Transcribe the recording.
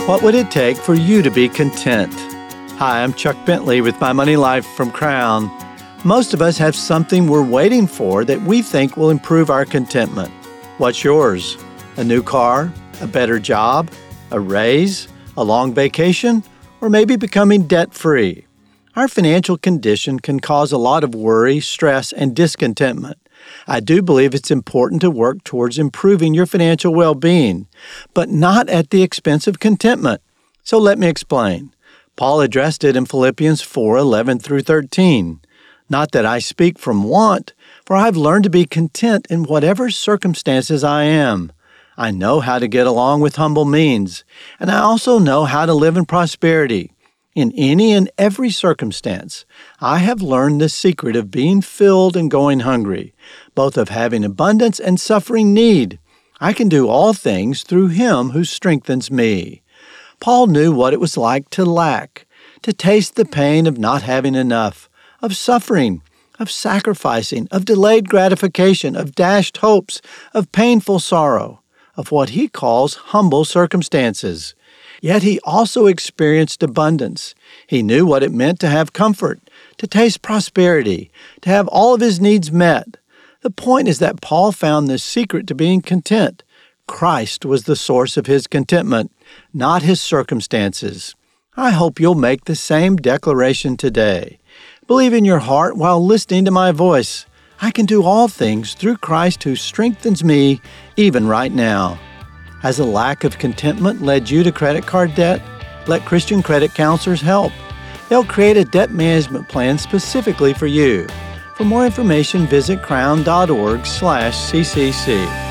What would it take for you to be content? Hi, I'm Chuck Bentley with My Money Life from Crown. Most of us have something we're waiting for that we think will improve our contentment. What's yours? A new car? A better job? A raise? A long vacation? Or maybe becoming debt-free? Our financial condition can cause a lot of worry, stress, and discontentment. I do believe it's important to work towards improving your financial well-being, but not at the expense of contentment. So let me explain. Paul addressed it in Philippians 4:11 through 13. Not that I speak from want, for I've learned to be content in whatever circumstances I am. I know how to get along with humble means, and I also know how to live in prosperity. In any and every circumstance, I have learned the secret of being filled and going hungry, both of having abundance and suffering need. I can do all things through Him who strengthens me. Paul knew what it was like to lack, to taste the pain of not having enough, of suffering, of sacrificing, of delayed gratification, of dashed hopes, of painful sorrow, of what he calls humble circumstances. Yet he also experienced abundance. He knew what it meant to have comfort, to taste prosperity, to have all of his needs met. The point is that Paul found the secret to being content. Christ was the source of his contentment, not his circumstances. I hope you'll make the same declaration today. Believe in your heart while listening to my voice. I can do all things through Christ who strengthens me, even right now. Has a lack of contentment led you to credit card debt? Let Christian credit counselors help. They'll create a debt management plan specifically for you. For more information, visit crown.org/CCC.